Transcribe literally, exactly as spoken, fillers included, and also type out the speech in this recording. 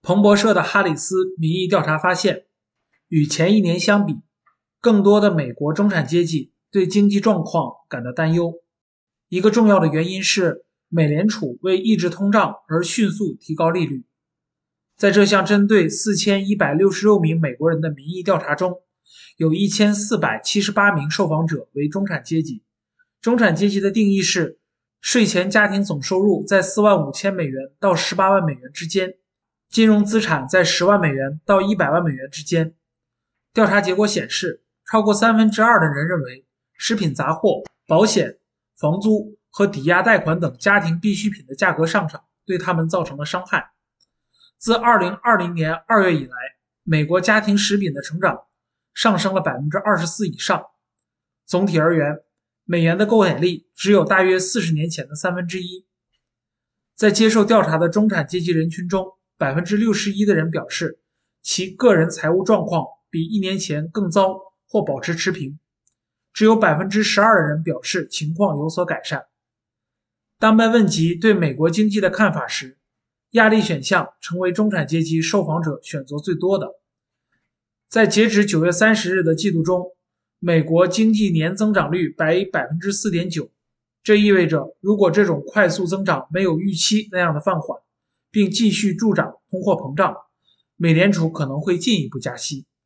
彭博社的哈里斯民意调查发现，与前一年相比，更多的美国中产阶级对经济状况感到担忧。一个重要的原因是美联储为抑制通胀而迅速提高利率。在这项针对四千一百六十六名美国人的民意调查中，有一千四百七十八名受访者为中产阶级。中产阶级的定义是税前家庭总收入在四万五千美元到十八万美元之间，金融资产在十万美元到一百万美元之间。调查结果显示，超过三分之二的人认为食品杂货、保险、房租和抵押贷款等家庭必需品的价格上涨对他们造成了伤害。自二零二零年二月以来，美国家庭食品的成长上升了 百分之二十四 以上。总体而言，美元的购买力只有大约四十年前的三分之一。在接受调查的中产阶级人群中， 百分之六十一 的人表示其个人财务状况比一年前更糟或保持持平，只有 百分之十二 的人表示情况有所改善。当被问及对美国经济的看法时，压力选项成为中产阶级受访者选择最多的。在截止九月三十日的季度中，美国经济年增长率为 百分之四点九， 这意味着如果这种快速增长没有预期那样的放缓，并继续助长通货膨胀，美联储可能会进一步加息。